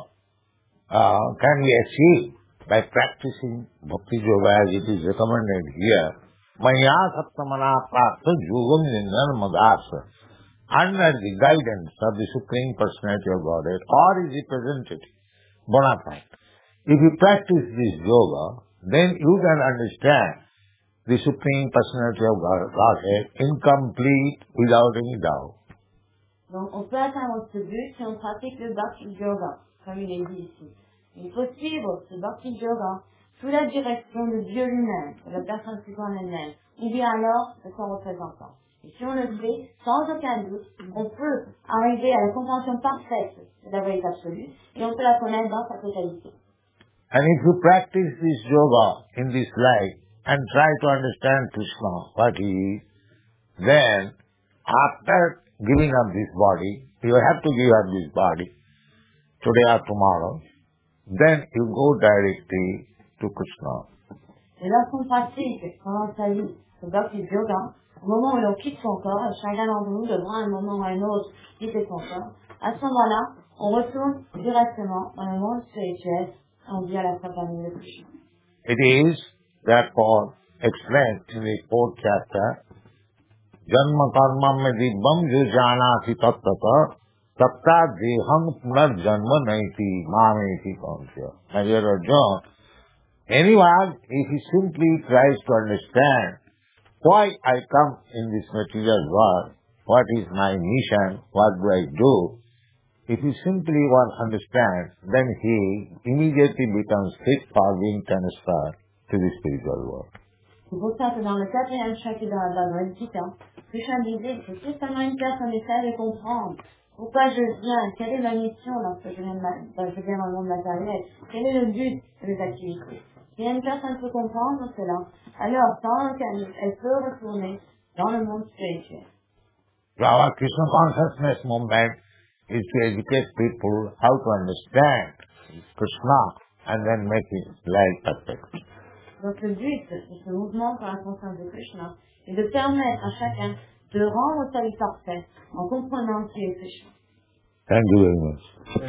S3: can be achieved by practicing Bhakti Yoga as it is recommended here. Maya Sattamana Prapta Yogam Nirmadasa, under the guidance of the Supreme Personality of Godhead or His representative, bona fide. If you practice this yoga, then you can understand the Supreme Personality of Godhead incomplete without any doubt.
S2: Donc, on peut atteindre ce but si on pratique le Bhakti Yoga, comme il est dit ici. Il faut suivre ce Bhakti Yoga sous la direction de Dieu lui-même, de la personne suprême elle-même, ou bien alors de son représentant. Et si on le fait, sans aucun doute, on peut arriver à la compréhension parfaite de la vérité absolue, et on peut la connaître dans sa totalité.
S3: And if you practice this yoga in this life and try to understand Krishna, what He is, then after giving up this body, you have to give up this body, today or tomorrow, then you go directly to Krishna.
S2: Et lorsqu'on pratique pendant sa vie ce Bhakti Yoga, au moment où l'on quitte son corps, et chacun d'entre nous devra à un moment ou à un autre quitter son corps, à ce moment-là, on retourne directement dans le monde spirituel, on dit à la compagnie de Krishna.
S3: It is therefore explained in the 4th chapter, Janma karma me dibbam jo janati tattata tatta deham punar janma naiti mameti kansya. My dear Arjuna, anyone, if he simply tries to understand why I come in this material world, what is my mission, what do I do, if he simply wants to understand, then he immediately becomes fit for being transferred to the spiritual world.
S2: C'est pour ça que dans le 4e chapitre de la Bhagavad Gita, Krishna disait que si seulement une personne essaie de comprendre pourquoi je viens, quelle est ma mission lorsque je viens dans le monde matériel, quel est le but de mes activités. Si une personne peut comprendre cela, alors sans aucun doute, elle peut retourner dans le monde spirituel.
S3: So our Krishna consciousness movement is to educate people how to understand Krishna and then make his life perfect.
S2: Donc le but de ce mouvement pour la conscience de Krishna est de permettre à chacun de rendre sa vie parfaite en comprenant qui est Krishna.
S3: Thank you very much.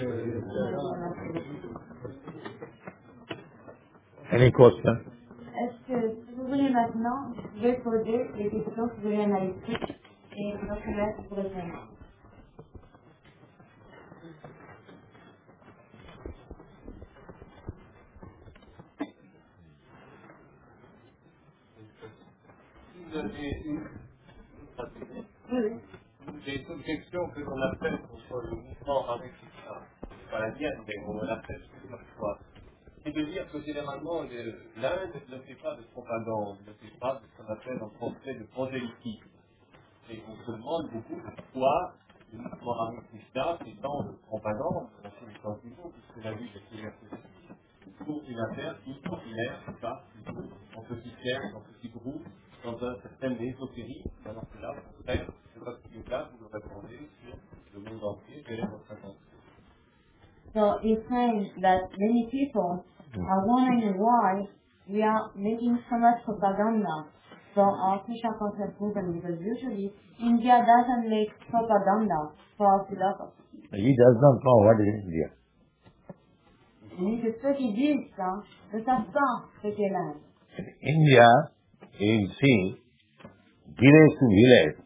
S3: Any question?
S2: Est-ce que, si vous voulez maintenant, vous pouvez poser les questions que vous viennent à l'esprit et notre maître pour répondre.
S4: J'ai une objection que l'on appelle contre le mouvement avec Krishna, pas la mienne, mais on l'appelle plusieurs fois. C'est de dire que généralement l'Inde ne fait pas de propagande, ne fait pas de ce qu'on appelle en français de prosélytisme. Et on se demande beaucoup pourquoi le mouvement avec Krishna fait tant de propagande, dans tous les sens du mot, puisque la vie est plusieurs pour une affaire qui ordinaire, c'est pas plutôt en petit cercle, en petit groupe, dans un certain ésotérisme, alors que là, au contraire, ce Bhakti-yoga, vous le répondez sur le monde entier, quelle est votre attention?
S2: So he's saying that many people are wondering why we are making so much propaganda for our Krishna conscious movement, because usually India doesn't make propaganda for our philosophy.
S3: He does not know what is India.
S2: Mais que ceux qui disent ça ne savent pas ce qu'est l'Inde.
S3: In India, you see, village to village,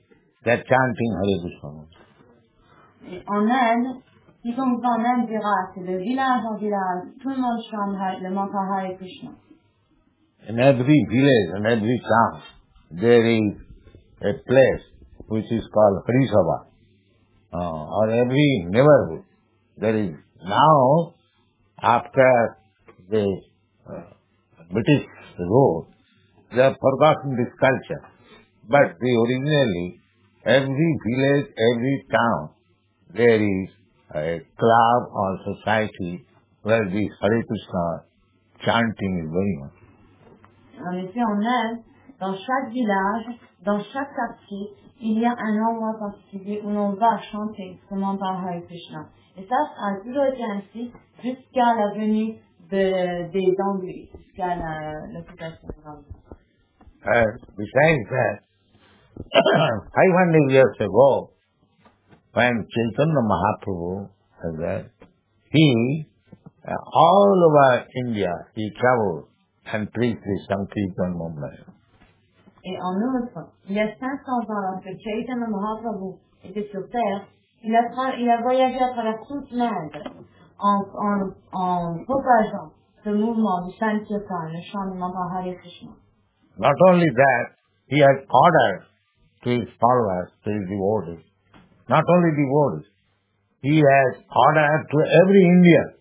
S3: they're chanting Hare Krishna.
S2: Et en Inde, quiconque va en Inde verra que de village en village, tout le monde chante le mantra Hare Krishna.
S3: In every village and every town, there is a place which is called Harisabha. Or every neighborhood, there is. Now, after the British rule, they have forgotten this culture. But originally, every village, every town, there is a club or society where this Hare Krishna chanting is going on.
S2: En effet, en Inde, dans chaque village, dans chaque quartier, il y a un endroit particulier où l'on va chanter ce mantra Hare Krishna. Et ça a toujours été ainsi jusqu'à la venue des Anglais, jusqu'à l'occupation des Anglais.
S3: Besides that, 500 years ago, when Chaitanya Mahaprabhu was there, he, all over India, he traveled and preached the Sankirtan movement.
S2: Et en outre, il y a 500 ans, lorsque Chaitanya Mahaprabhu était sur terre, il a voyagé à travers toute l'Inde en propageant ce mouvement du Sankirtan, le chant du mantra Hare Krishna.
S3: Not only that, he had ordered to his followers, to his devotees, not only devotees, he has ordered to every Indian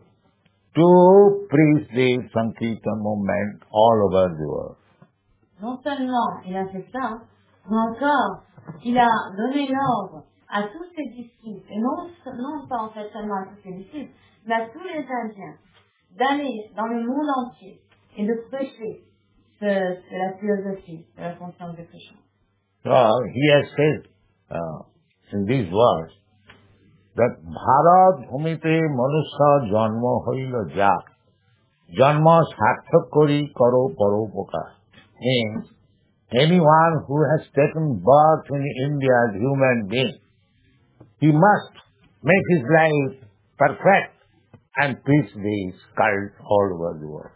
S3: to preach the Sankirtan movement all over the world.
S2: Non seulement il a fait ça, mais encore, il a donné l'ordre à tous ses disciples, et non pas en fait seulement à tous ses disciples, mais à tous les Indiens, d'aller dans le monde entier et de prêcher la philosophie de la conscience de Krishna.
S3: So he has said in these words that Bharat Bhumite Manusya Janma Hoila Ja Janma Sarthak Kori Karo Paropakar. Means anyone who has taken birth in India as human being, he must make his life perfect and preach this cult all over the world.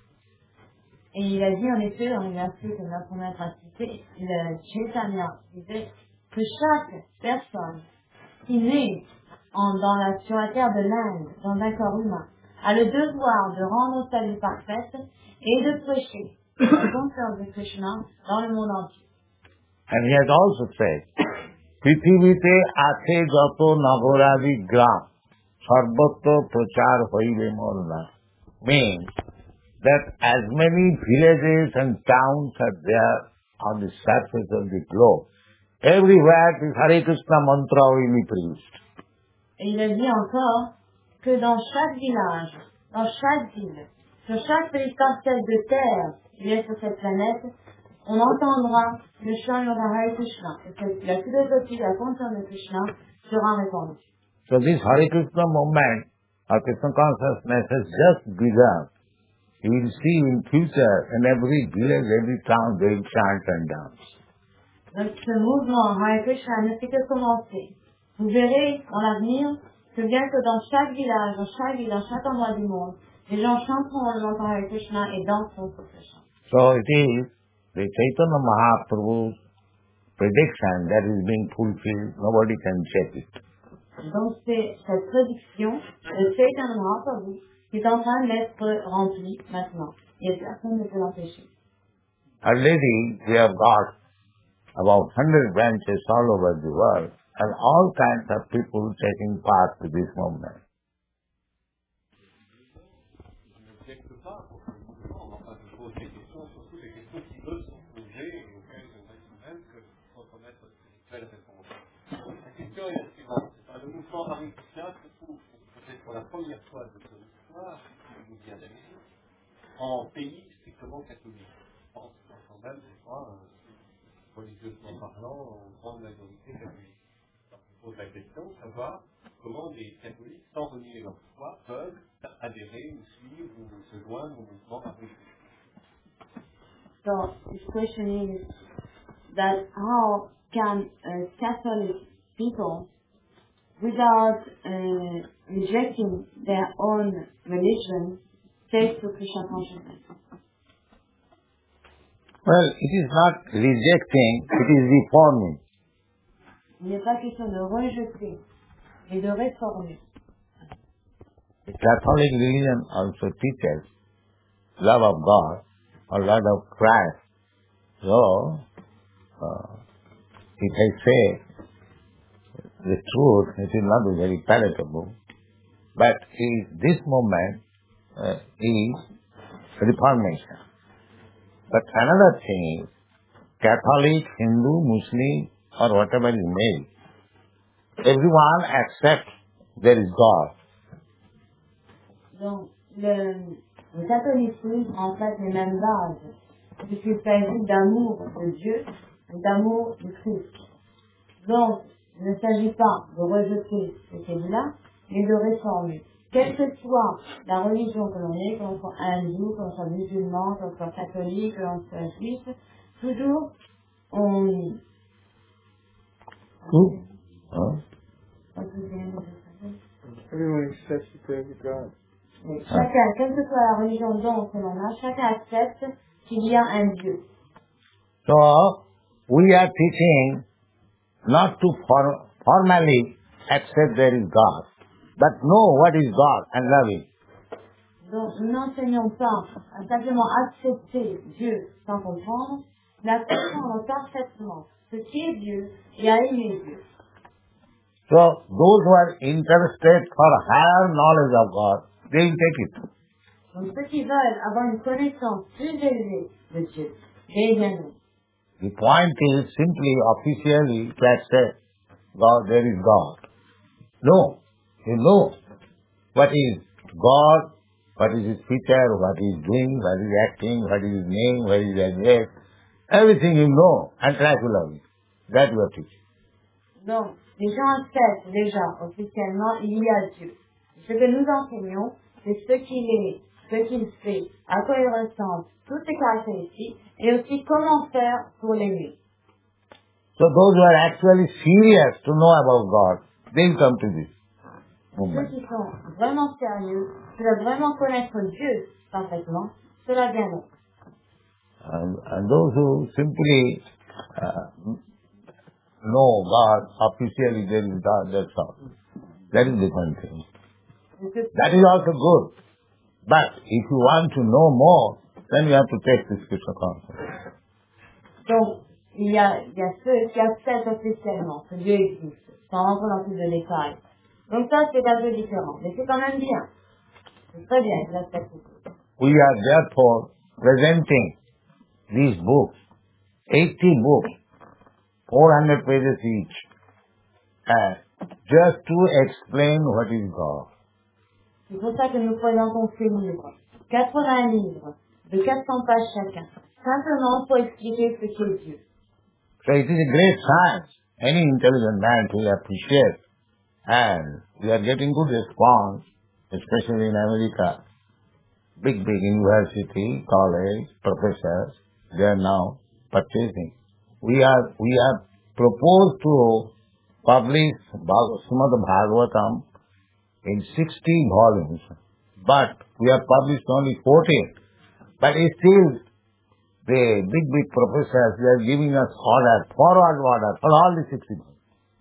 S2: Et il a dit en effet dans le verset que nous avons mettre à citer, le Chaitanya disait que chaque personne qui naît sur la terre de l'Inde, dans un corps humain, a le devoir de rendre sa vie parfaite et de prêcher la conscience de Krishna dans le monde entier.
S3: And he has also said, Prithivite Athe Jato Nagoradi Gram Sarvatto Prachar Hoive Morna. Means that as many villages and towns are there on the surface of the globe, everywhere this Hare Krishna mantra will be preached.
S2: Et il a dit encore que dans chaque village, dans chaque ville, sur chaque petite parcelle de terre qui est sur cette planète, on entendra le chant de Hare Krishna. Et que la philosophie, la conscience de Krishna sera répandue.
S3: So this Hare Krishna movement, or Krishna consciousness has just begun. You will see in future in every village, every town, they will chant and dance.
S2: Donc ce mouvement Hare Krishna ne fait que commencer. Vous verrez dans l'avenir que bien que dans chaque village, dans chaque ville, dans chaque endroit du monde, les gens chanteront le mantra Hare Krishna et danseront sur ce chant.
S3: So it is the Chaitanya Mahaprabhu's prediction that is being fulfilled. Nobody can check it.
S2: Donc c'est cette prédiction de Chaitanya Mahaprabhu qui est en train d'être remplie maintenant. Et personne ne peut l'empêcher.
S3: Already we have got about 100 branches all over the world and all kinds of people taking part to this movement.
S4: Quelque part, pour le mouvement, enfin, je pose des questions, surtout des questions qui eux sont posées et auxquelles j'aimerais tout de même que votre maître spirituel réponde. La question est la suivante. Le mouvement Hare Krishna se trouve peut-être pour la première fois de son histoire, qui nous vient d'Amérique, en pays strictement catholique. Je pense quand même, je crois, religieusement parlant, en grande majorité catholique. Alors, je pose la question de savoir comment les catholiques, sans renier leur foi, peuvent adhérer ou suivre ou se joindre au mouvement Hare Krishna.
S2: So this question is that how can Catholic people, without rejecting their own religion, take to Krishna consciousness?
S3: Well, it is not rejecting, it is reforming.
S2: Il n'est pas question de rejeter, mais de réformer.
S3: The Catholic religion also teaches love of God or love of Christ. So, if I say the truth, it will not be very palatable. But this movement is Reformation. But another thing is, Catholic, Hindu, Muslim, or whatever is made, everyone accepts there is God.
S2: Donc, le catholicisme, en fait, les mêmes bases, puisqu'il s'agit d'amour de Dieu et d'amour du Christ. Donc, il ne s'agit pas de rejeter ce qui est là, mais de réformer. Quelle que soit la religion que l'on est, que l'on soit hindou, que l'on soit musulman, que l'on soit catholique, que l'on soit juif, toujours, on...
S1: Everyone accepts that there is a God.
S2: Chacun, quelle que soit la religion dont que l'on a, chacun accepte qu'il y a un Dieu.
S3: So, we are teaching not to formally accept there is God, but know what is God and love Him.
S2: Donc, nous n'enseignons pas à simplement accepter Dieu sans comprendre, mais à comprendre parfaitement ce qui est Dieu et à aimer Dieu.
S3: So, those who are interested for higher knowledge of God, they will take it.
S2: Donc, ceux qui veulent avoir une connaissance plus élevée de Dieu, ils viendront.
S3: The point is simply officially to accept God, there is God. No, you know what is God, what is His feature, what He is doing, what He is acting, what is His name, what is His address. Everything you know and try to love it. That we are teaching.
S2: Donc, les gens acceptent déjà officiellement, il y a Dieu. Ce que nous enseignons, c'est ce qu'il est, ce qu'il fait, à quoi il ressemble, toutes ses caractéristiques, et aussi comment faire pour l'aimer.
S3: So those who are actually serious to know about God, they will come to this
S2: Ceux
S3: movement.
S2: qui sont vraiment sérieux, qui veulent vraiment connaître Dieu parfaitement, cela viendront.
S3: And those who simply know God, officially there is God, that's all. That is different thing. That is also good. But if you want to know more, then you have to take the spiritual counsel.
S2: Donc, il y a ceux qui acceptent officiellement que Dieu existe, sans rentrer dans plus de détails. Donc ça, c'est un peu différent. Mais c'est quand même bien. C'est très bien, je l'accepte.
S3: We are therefore presenting these books, 80 books, 400 pages each, just to explain what is God.
S2: C'est pour ça que nous présentons ces livres. 80 livres, de 400 pages chacun. Simplement pour expliquer ce qu'est Dieu.
S3: So it is a great science. Any intelligent man will appreciate. And we are getting good response, especially in America. Big university, college, professors, they are now purchasing. We have proposed to publish Srimad Bhagavatam in 60 volumes, but we have published only 14. But still, the big professors, they are giving us forward order for all the 60 volumes.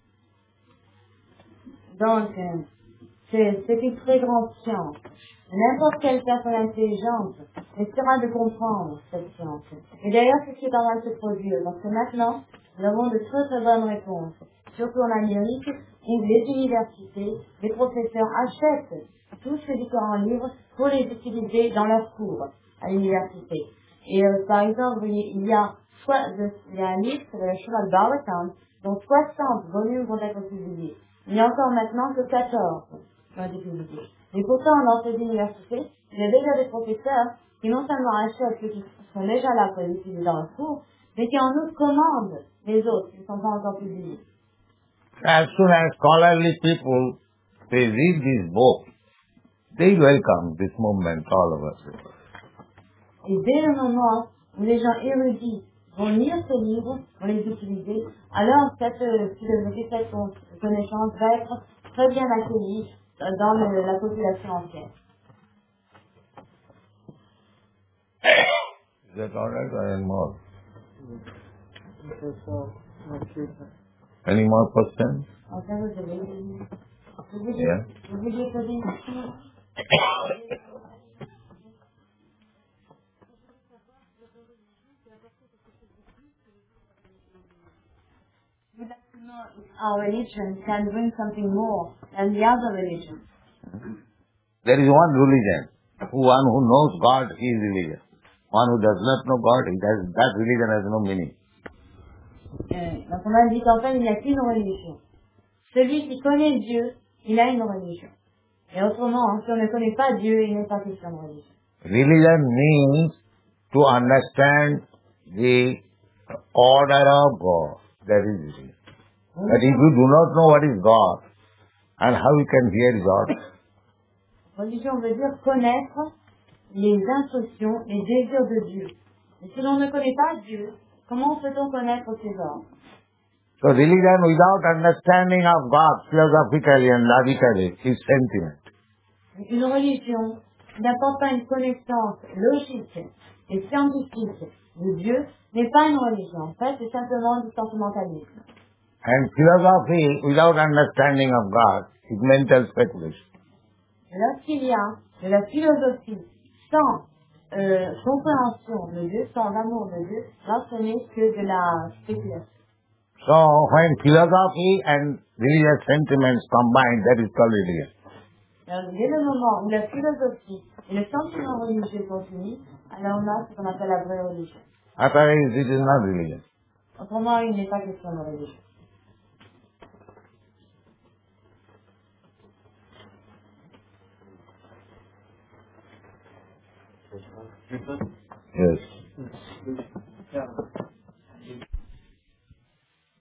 S2: Donc, c'est une très grande science. N'importe quelle personne intelligente essaiera de comprendre cette science. Et d'ailleurs, c'est ce qui est en train de se produire. Parce que maintenant, nous avons de très très bonnes réponses. Surtout en Amérique, où les universités, les professeurs achètent tous ces différents livres pour les utiliser dans leurs cours à l'université. Et par exemple, il y a un livre, c'est le Srimad Bhagavatam, dont 60 volumes vont être publiés. Il n'y a encore maintenant que 14 qui ont été publiés. Et pourtant, dans ces universités, il y a déjà des professeurs qui non seulement achètent ceux qui sont déjà là pour les utiliser dans leur cours, mais qui en outre commandent les autres qui ne sont pas encore publiés.
S3: As soon as scholarly people, they read this book, they welcome this movement all over.
S2: Et dès le moment où les gens érudits vont lire ces livres, vont les utiliser, alors cette philosophie, cette connaissance va être très bien accueillie dans la population entière.
S3: Is that all right or more? Any more questions?
S2: Enfin,
S3: Yeah.
S2: je voulais poser une question. Would like to know if our religion can bring something more than the other religions.
S3: There is one religion. One who knows God is religion. One who does not know God, that religion has no meaning.
S2: Donc on a dit qu'en fait il n'y a qu'une religion. Celui qui connaît Dieu, il a une religion. Et autrement, si on ne connaît pas Dieu, il n'est pas question de religion.
S3: Religion means to understand the order of God. That is religion. But if you do not know what is God and how you can hear God,
S2: Religion veut dire connaître les instructions, les désirs de Dieu. Et si l'on ne connaît pas Dieu, comment peut-on connaître ses ordres?
S3: so religion without understanding of God philosophically and logically is sentiment.
S2: Une religion qui n'apporte pas une connaissance logique et scientifique de Dieu n'est pas une religion. En fait, c'est simplement du sentimentalisme.
S3: And philosophy without understanding of God is mental speculation.
S2: Et lorsqu'il y a de la philosophie sans compréhension de Dieu, sans amour de Dieu, là ce n'est que de la spéculation.
S3: So when philosophy and religious sentiments combine, that is called religion.
S2: Alors, dès le moment où la philosophie et le sentiment religieux sont unis, alors on a ce qu'on appelle la vraie religion.
S3: Otherwise it is not religion.
S2: Autrement, il n'est pas question de religion.
S3: Yes.